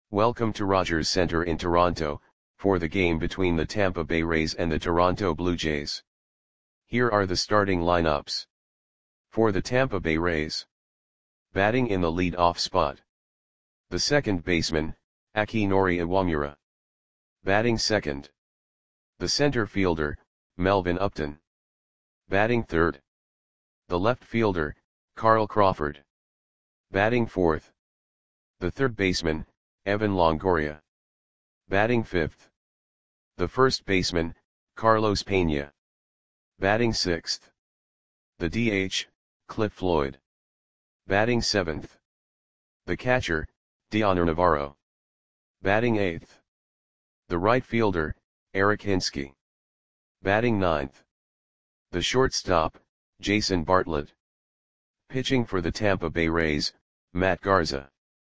Welcome to Rogers Centre in Toronto, for the game between the Tampa Bay Rays and the Toronto Blue Jays. Here are the starting lineups. For the Tampa Bay Rays. Batting in the lead-off spot. The second baseman, Akinori Iwamura. Batting second. The center fielder, Melvin Upton. Batting third. The left fielder, Carl Crawford. Batting fourth. The third baseman, Evan Longoria. Batting fifth. The first baseman, Carlos Pena. Batting sixth. The DH, Cliff Floyd. Batting seventh. The catcher, Dioner Navarro. Batting eighth. The right fielder, Eric Hinske. Batting ninth. The shortstop, Jason Bartlett. Pitching for the Tampa Bay Rays, Matt Garza.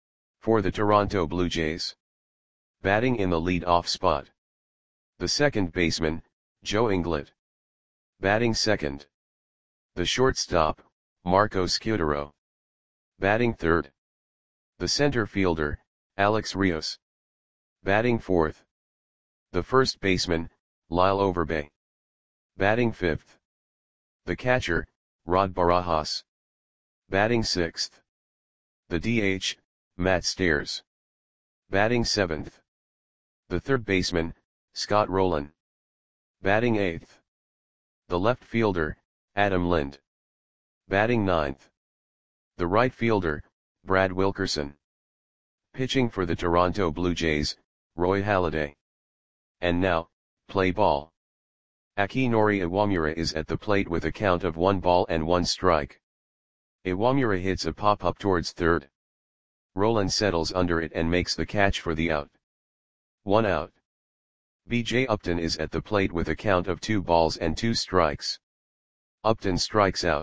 For the Toronto Blue Jays. Batting in the lead-off spot. The second baseman, Joe Inglet. Batting second. The shortstop, Marco Scutaro. Batting third. The center fielder, Alex Rios. Batting fourth. The first baseman, Lyle Overbay. Batting fifth. The catcher, Rod Barajas. Batting sixth. The DH, Matt Stairs. Batting seventh. The third baseman, Scott Rowland. Batting eighth. The left fielder, Adam Lind. Batting ninth. The right fielder, Brad Wilkerson. Pitching for the Toronto Blue Jays, Roy Halladay. And now, play ball. Akinori Iwamura is at the plate with a count of 1 strike. Iwamura hits a pop-up towards third. Rowland settles under it and makes the catch for the out. 1 out. B.J. Upton is at the plate with a count of 2 strikes. Upton strikes out.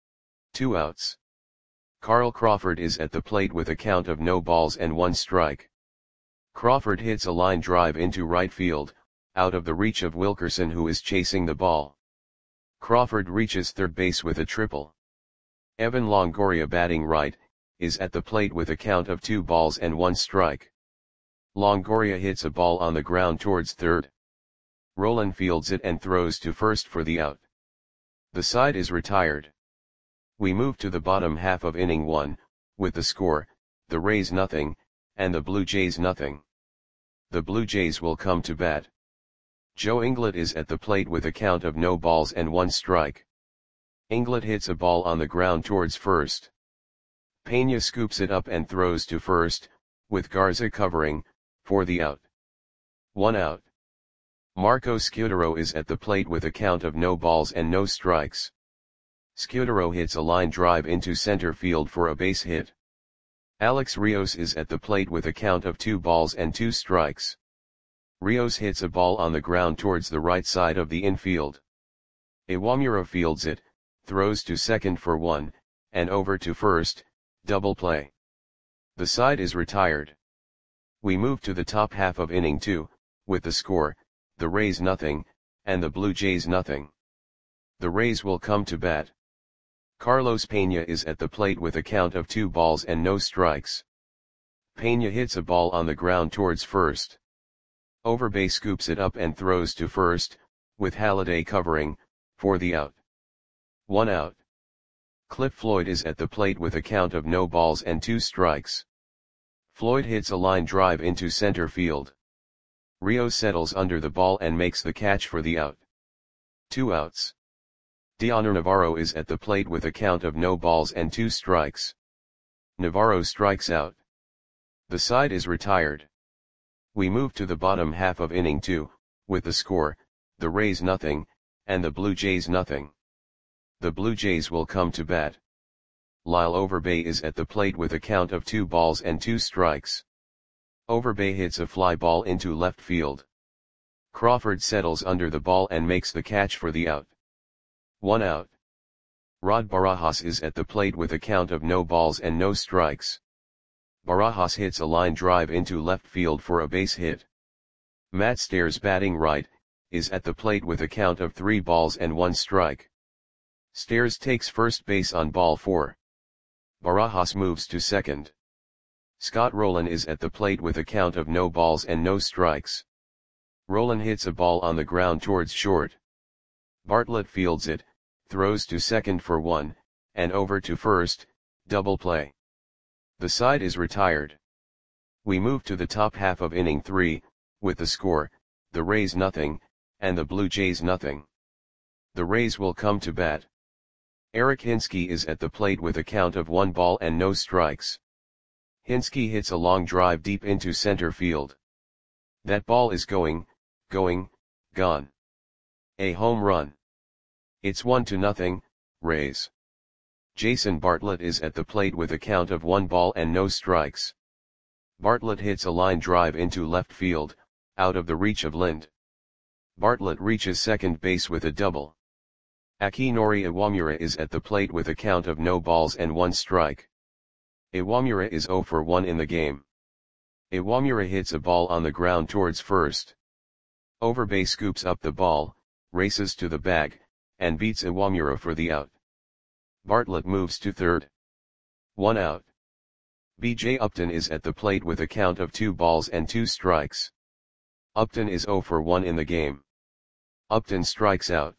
2 outs. Carl Crawford is at the plate with a count of 1 strike. Crawford hits a line drive into right field, out of the reach of Wilkerson, who is chasing the ball. Crawford reaches third base with a triple. Evan Longoria, batting right, is at the plate with a count of 2 strike. Longoria hits a ball on the ground towards third. Rowland fields it and throws to first for the out. The side is retired. We move to the bottom half of inning 1, with the score, the Rays nothing, and the Blue Jays nothing. The Blue Jays will come to bat. Joe Inglet is at the plate with a count of 1 strike. Inglet hits a ball on the ground towards first. Pena scoops it up and throws to first, with Garza covering, for the out. 1 out. Marco Scutaro is at the plate with a count of no strikes. Scutaro hits a line drive into center field for a base hit. Alex Rios is at the plate with a count of 2 strikes. Rios hits a ball on the ground towards the right side of the infield. Iwamura fields it, throws to second for 1, and over to first, double play. The side is retired. We move to the top half of inning 2, with the score, the Rays nothing, and the Blue Jays nothing. The Rays will come to bat. Carlos Pena is at the plate with a count of 2 strikes. Pena hits a ball on the ground towards first. Overbay scoops it up and throws to first, with Halladay covering, for the out. 1 out. Cliff Floyd is at the plate with a count of 2 strikes. Floyd hits a line drive into center field. Rios settles under the ball and makes the catch for the out. 2 outs. Dioner Navarro is at the plate with a count of 2 strikes. Navarro strikes out. The side is retired. We move to the bottom half of inning 2, with the score, the Rays nothing, and the Blue Jays nothing. The Blue Jays will come to bat. Lyle Overbay is at the plate with a count of 2 strikes. Overbay hits a fly ball into left field. Crawford settles under the ball and makes the catch for the out. 1 out. Rod Barajas is at the plate with a count of no strikes. Barajas hits a line drive into left field for a base hit. Matt Stairs, batting right, is at the plate with a count of 3 strike. Stairs takes first base on ball 4. Barajas moves to second. Scott Rowland is at the plate with a count of no balls and no strikes. Rowland hits a ball on the ground towards short. Bartlett fields it, throws to second for one, and over to first, double play. The side is retired. We move to the top half of inning 3, with the score, the Rays nothing, and the Blue Jays nothing. The Rays will come to bat. Eric Hinske is at the plate with a count of 1 ball and no strikes. Hinske hits a long drive deep into center field. That ball is going, gone. A home run. It's 1-0, Rays. Jason Bartlett is at the plate with a count of 1 ball and no strikes. Bartlett hits a line drive into left field, out of the reach of Lind. Bartlett reaches second base with a double. Akinori Iwamura is at the plate with a count of no balls and 1 strike. Iwamura is 0 for 1 in the game. Iwamura hits a ball on the ground towards first. Overbay scoops up the ball, races to the bag, and beats Iwamura for the out. Bartlett moves to third. 1 out. B.J. Upton is at the plate with a count of 2 balls and 2 strikes. Upton is 0 for 1 in the game. Upton strikes out.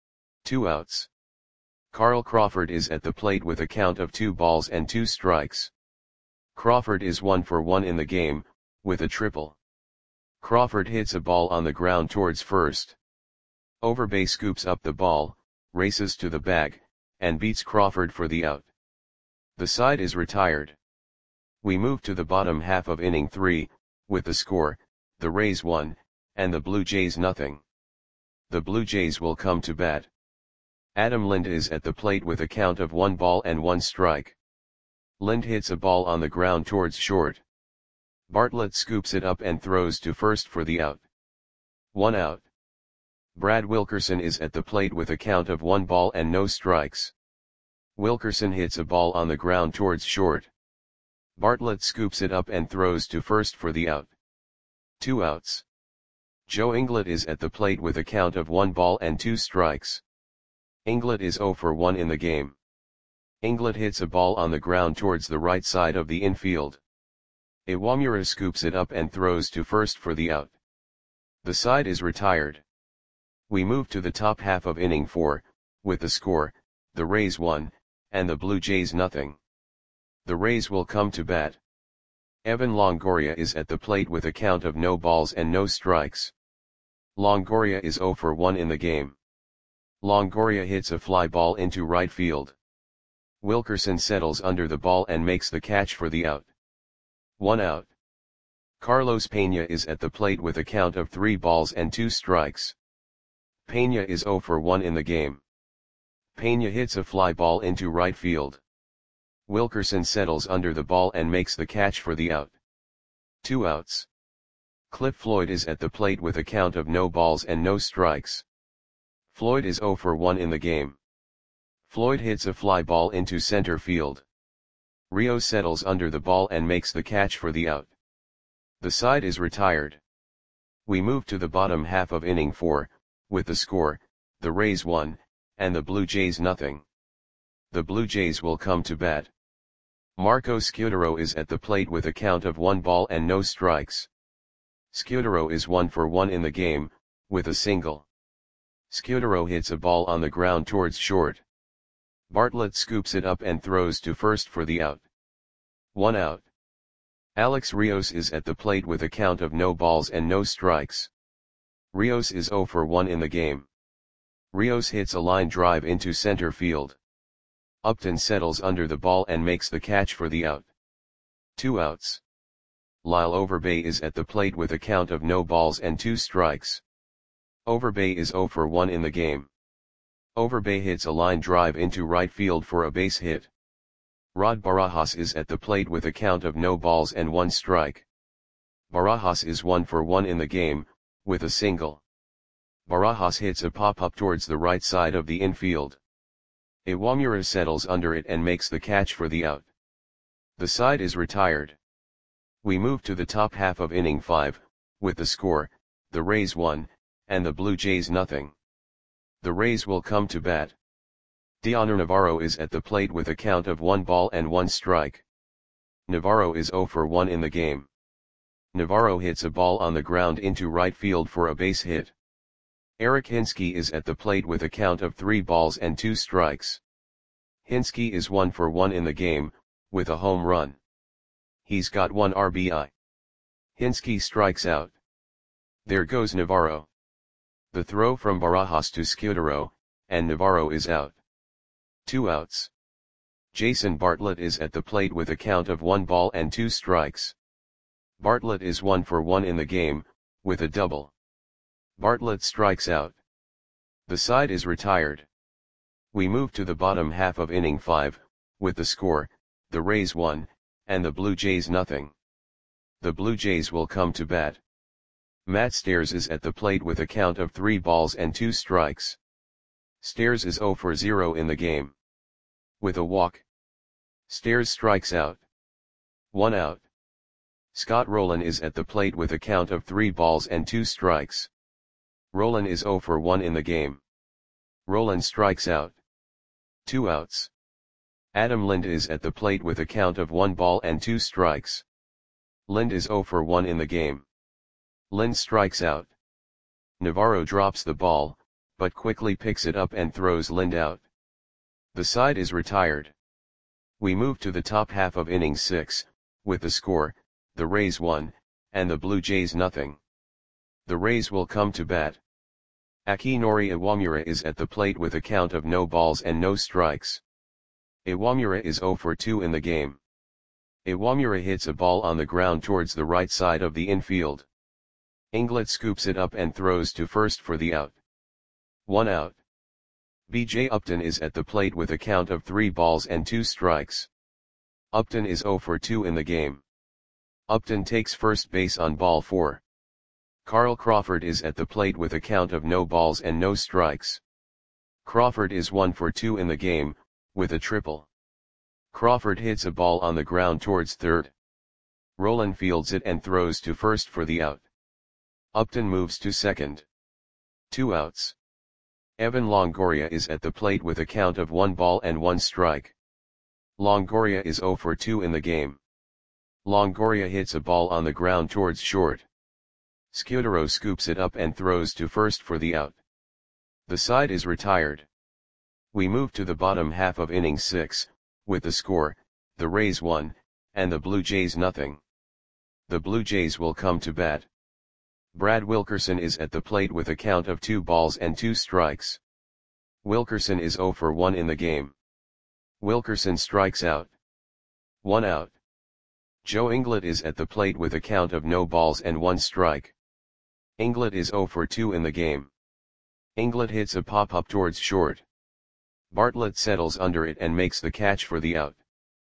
2 outs. Carl Crawford is at the plate with a count of 2 balls and 2 strikes. Crawford is 1 for 1 in the game, with a triple. Crawford hits a ball on the ground towards first. Overbay scoops up the ball, races to the bag, and beats Crawford for the out. The side is retired. We move to the bottom half of inning 3, with the score, the Rays 1, and the Blue Jays nothing. The Blue Jays will come to bat. Adam Lind is at the plate with a count of 1 ball and 1 strike. Lind hits a ball on the ground towards short. Bartlett scoops it up and throws to first for the out. 1 out. Brad Wilkerson is at the plate with a count of 1 ball and no strikes. Wilkerson hits a ball on the ground towards short. Bartlett scoops it up and throws to first for the out. 2 outs. Joe Inglett is at the plate with a count of 1 ball and 2 strikes. Inglett is 0 for 1 in the game. Inglett hits a ball on the ground towards the right side of the infield. Iwamura scoops it up and throws to first for the out. The side is retired. We move to the top half of inning 4, with the score, the Rays 1, and the Blue Jays nothing. The Rays will come to bat. Evan Longoria is at the plate with a count of no balls and no strikes. Longoria is 0 for 1 in the game. Longoria hits a fly ball into right field. Wilkerson settles under the ball and makes the catch for the out. 1 out. Carlos Pena is at the plate with a count of 3 balls and 2 strikes. Pena is 0 for 1 in the game. Pena hits a fly ball into right field. Wilkerson settles under the ball and makes the catch for the out. 2 outs. Cliff Floyd is at the plate with a count of no balls and no strikes. Floyd is 0 for 1 in the game. Floyd hits a fly ball into center field. Rios settles under the ball and makes the catch for the out. The side is retired. We move to the bottom half of inning 4, with the score, the Rays 1, and the Blue Jays nothing. The Blue Jays will come to bat. Marco Scutaro is at the plate with a count of 1 ball and no strikes. Scutaro is 1 for 1 in the game, with a single. Scutaro hits a ball on the ground towards short. Bartlett scoops it up and throws to first for the out. 1 out. Alex Rios is at the plate with a count of no balls and no strikes. Rios is 0 for 1 in the game. Rios hits a line drive into center field. Upton settles under the ball and makes the catch for the out. 2 outs. Lyle Overbay is at the plate with a count of no balls and 2 strikes. Overbay is 0 for 1 in the game. Overbay hits a line drive into right field for a base hit. Rod Barajas is at the plate with a count of no balls and 1 strike. Barajas is 1 for 1 in the game, with a single. Barajas hits a pop-up towards the right side of the infield. Iwamura settles under it and makes the catch for the out. The side is retired. We move to the top half of inning 5, with the score, the Rays 1, and the Blue Jays nothing. The Rays will come to bat. Dioner Navarro is at the plate with a count of 1 ball and 1 strike. Navarro is 0 for 1 in the game. Navarro hits a ball on the ground into right field for a base hit. Eric Hinske is at the plate with a count of 3 balls and 2 strikes. Hinske is 1 for 1 in the game, with a home run. He's got 1 RBI. Hinske strikes out. There goes Navarro. The throw from Barajas to Scudero, and Navarro is out. 2 outs. Jason Bartlett is at the plate with a count of 1 ball and 2 strikes. Bartlett is 1 for 1 in the game, with a double. Bartlett strikes out. The side is retired. We move to the bottom half of inning 5, with the score, the Rays 1, and the Blue Jays nothing. The Blue Jays will come to bat. Matt Stairs is at the plate with a count of 3 balls and 2 strikes. Stairs is 0 for 0 in the game. With a walk. Stairs strikes out. 1 out. Scott Rowland is at the plate with a count of 3 balls and 2 strikes. Rowland is 0 for 1 in the game. Rowland strikes out. 2 outs. Adam Lind is at the plate with a count of 1 ball and 2 strikes. Lind is 0 for 1 in the game. Lind strikes out. Navarro drops the ball, but quickly picks it up and throws Lind out. The side is retired. We move to the top half of inning 6, with the score, the Rays 1, and the Blue Jays nothing. The Rays will come to bat. Akinori Iwamura is at the plate with a count of no balls and no strikes. Iwamura is 0 for 2 in the game. Iwamura hits a ball on the ground towards the right side of the infield. Inglett scoops it up and throws to first for the out. 1 out. B.J. Upton is at the plate with a count of 3 balls and 2 strikes. Upton is 0 for 2 in the game. Upton takes first base on ball 4. Carl Crawford is at the plate with a count of no balls and no strikes. Crawford is 1 for 2 in the game, with a triple. Crawford hits a ball on the ground towards third. Rowland fields it and throws to first for the out. Upton moves to second. 2 outs. Evan Longoria is at the plate with a count of 1 ball and 1 strike. Longoria is 0 for 2 in the game. Longoria hits a ball on the ground towards short. Scudero scoops it up and throws to first for the out. The side is retired. We move to the bottom half of inning 6, with the score, the Rays 1, and the Blue Jays nothing. The Blue Jays will come to bat. Brad Wilkerson is at the plate with a count of 2 balls and 2 strikes. Wilkerson is 0 for 1 in the game. Wilkerson strikes out. 1 out. Joe Inglett is at the plate with a count of no balls and 1 strike. Inglett is 0 for 2 in the game. Inglett hits a pop-up towards short. Bartlett settles under it and makes the catch for the out.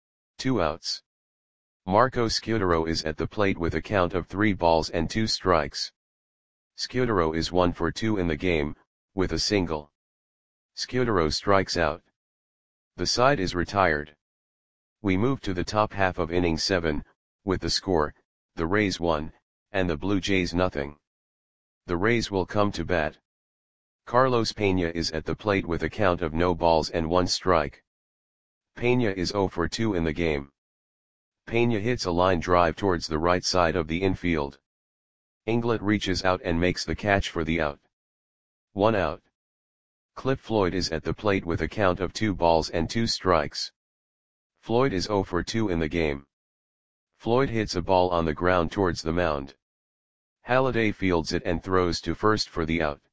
2 outs. Marco Scudero is at the plate with a count of 3 balls and 2 strikes. Scudero is 1 for 2 in the game, with a single. Scudero strikes out. The side is retired. We move to the top half of inning 7, with the score, the Rays 1, and the Blue Jays nothing. The Rays will come to bat. Carlos Pena is at the plate with a count of no balls and 1 strike. Pena is 0 for 2 in the game. Pena hits a line drive towards the right side of the infield. Inglett reaches out and makes the catch for the out. 1 out. Cliff Floyd is at the plate with a count of 2 balls and 2 strikes. Floyd is 0 for 2 in the game. Floyd hits a ball on the ground towards the mound. Halladay fields it and throws to first for the out.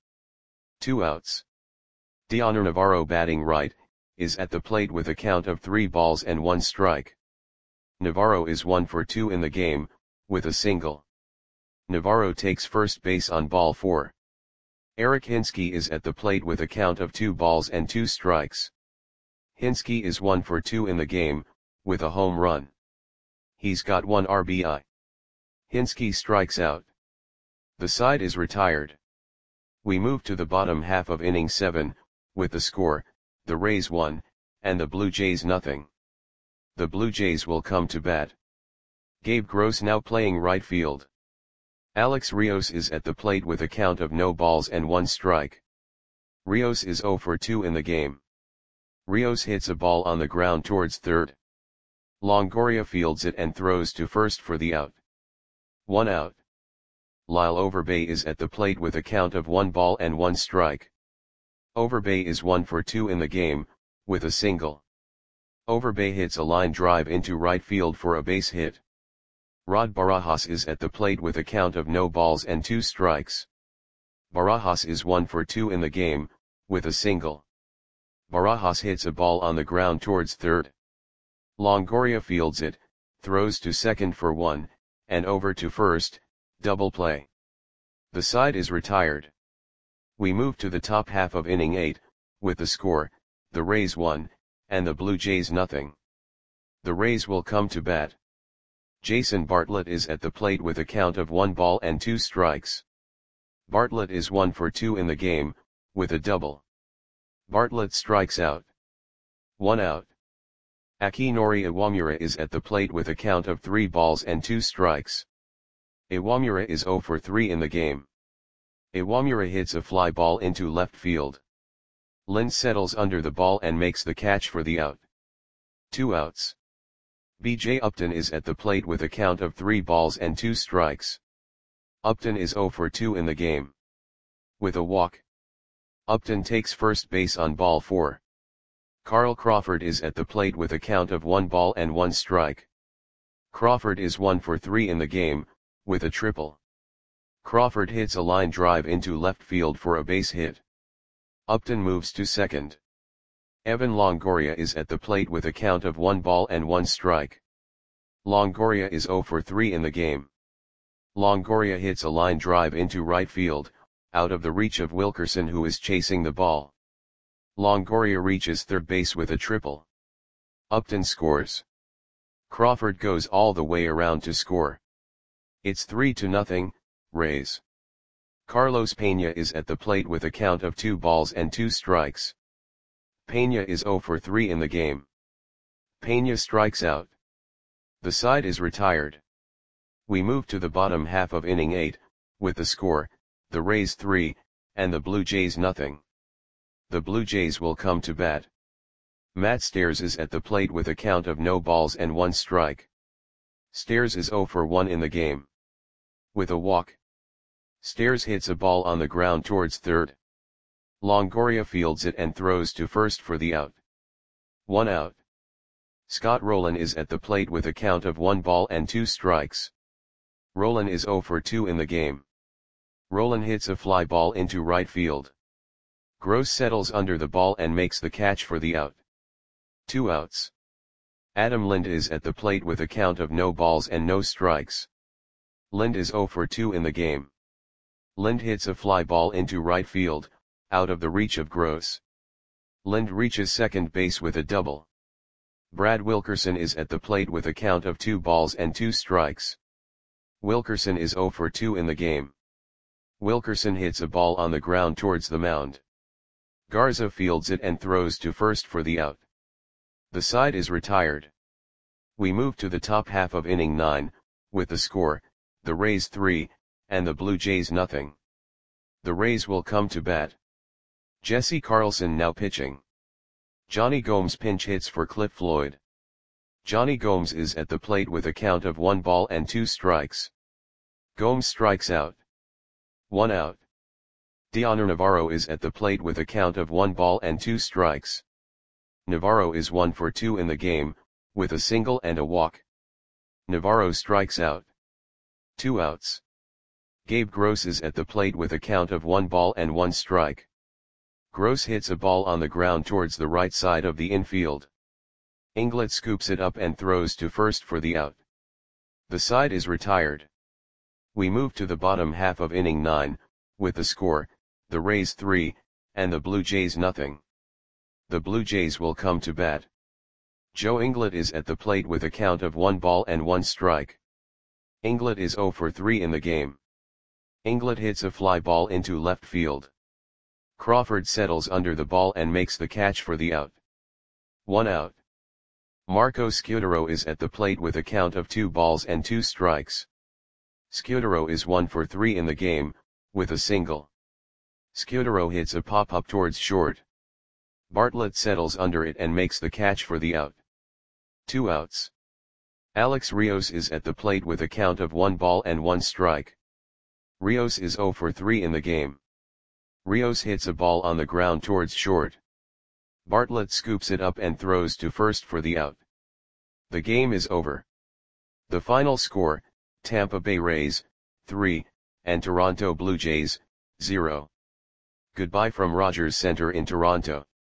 2 outs. Dioner Navarro, batting right, is at the plate with a count of 3 balls and 1 strike. Navarro is 1 for 2 in the game, with a single. Navarro takes first base on ball 4. Eric Hinske is at the plate with a count of 2 balls and 2 strikes. Hinske is 1 for 2 in the game, with a home run. He's got 1 RBI. Hinske strikes out. The side is retired. We move to the bottom half of inning 7, with the score, the Rays 1, and the Blue Jays nothing. The Blue Jays will come to bat. Gabe Gross now playing right field. Alex Rios is at the plate with a count of no balls and 1 strike. Rios is 0 for 2 in the game. Rios hits a ball on the ground towards third. Longoria fields it and throws to first for the out. 1 out. Lyle Overbay is at the plate with a count of 1 ball and 1 strike. Overbay is 1 for 2 in the game, with a single. Overbay hits a line drive into right field for a base hit. Rod Barajas is at the plate with a count of no balls and 2 strikes. Barajas is 1 for 2 in the game, with a single. Barajas hits a ball on the ground towards third. Longoria fields it, throws to second for 1, and over to first, double play. The side is retired. We move to the top half of inning 8, with the score, the Rays 1, and the Blue Jays nothing. The Rays will come to bat. Jason Bartlett is at the plate with a count of 1 ball and 2 strikes. Bartlett is 1 for 2 in the game, with a double. Bartlett strikes out. 1 out. Akinori Iwamura is at the plate with a count of 3 balls and 2 strikes. Iwamura is 0 for 3 in the game. Iwamura hits a fly ball into left field. Lind settles under the ball and makes the catch for the out. 2 outs. B.J. Upton is at the plate with a count of 3 balls and 2 strikes. Upton is 0 for 2 in the game. With a walk. Upton takes first base on ball 4. Carl Crawford is at the plate with a count of 1 ball and 1 strike. Crawford is 1 for 3 in the game, with a triple. Crawford hits a line drive into left field for a base hit. Upton moves to second. Evan Longoria is at the plate with a count of 1 ball and 1 strike. Longoria is 0 for 3 in the game. Longoria hits a line drive into right field, out of the reach of Wilkerson who is chasing the ball. Longoria reaches third base with a triple. Upton scores. Crawford goes all the way around to score. It's 3-0, Rays. Carlos Pena is at the plate with a count of 2 balls and 2 strikes. Pena is 0 for 3 in the game. Pena strikes out. The side is retired. We move to the bottom half of inning 8, with the score, the Rays 3, and the Blue Jays nothing. The Blue Jays will come to bat. Matt Stairs is at the plate with a count of no balls and 1 strike. Stairs is 0 for 1 in the game. With a walk. Stairs hits a ball on the ground towards third. Longoria fields it and throws to first for the out. 1 out. Scott Rowland is at the plate with a count of 1 ball and 2 strikes. Rowland is 0 for 2 in the game. Rowland hits a fly ball into right field. Gross settles under the ball and makes the catch for the out. 2 outs. Adam Lind is at the plate with a count of no balls and no strikes. Lind is 0 for 2 in the game. Lind hits a fly ball into right field, out of the reach of Gross. Lind reaches second base with a double. Brad Wilkerson is at the plate with a count of 2 balls and 2 strikes. Wilkerson is 0 for 2 in the game. Wilkerson hits a ball on the ground towards the mound. Garza fields it and throws to first for the out. The side is retired. We move to the top half of inning 9, with the score, the Rays 3, and the Blue Jays nothing. The Rays will come to bat. Jesse Carlson now pitching. Johnny Gomes pinch hits for Cliff Floyd. Johnny Gomes is at the plate with a count of 1 ball and 2 strikes. Gomes strikes out. 1 out. Dioner Navarro is at the plate with a count of 1 ball and 2 strikes. Navarro is 1 for 2 in the game, with a single and a walk. Navarro strikes out. 2 outs. Gabe Gross is at the plate with a count of 1 ball and 1 strike. Gross hits a ball on the ground towards the right side of the infield. Inglett scoops it up and throws to first for the out. The side is retired. We move to the bottom half of inning 9, with the score, the Rays 3, and the Blue Jays nothing. The Blue Jays will come to bat. Joe Inglett is at the plate with a count of 1 ball and 1 strike. Inglett is 0 for 3 in the game. Inglett hits a fly ball into left field. Crawford settles under the ball and makes the catch for the out. 1 out. Marco Scutaro is at the plate with a count of 2 balls and 2 strikes. Scutaro is 1 for 3 in the game, with a single. Scutaro hits a pop-up towards short. Bartlett settles under it and makes the catch for the out. 2 outs. Alex Rios is at the plate with a count of 1 ball and 1 strike. Rios is 0 for 3 in the game. Rios hits a ball on the ground towards short. Bartlett scoops it up and throws to first for the out. The game is over. The final score, Tampa Bay Rays, 3, and Toronto Blue Jays, 0. Goodbye from Rogers Center in Toronto.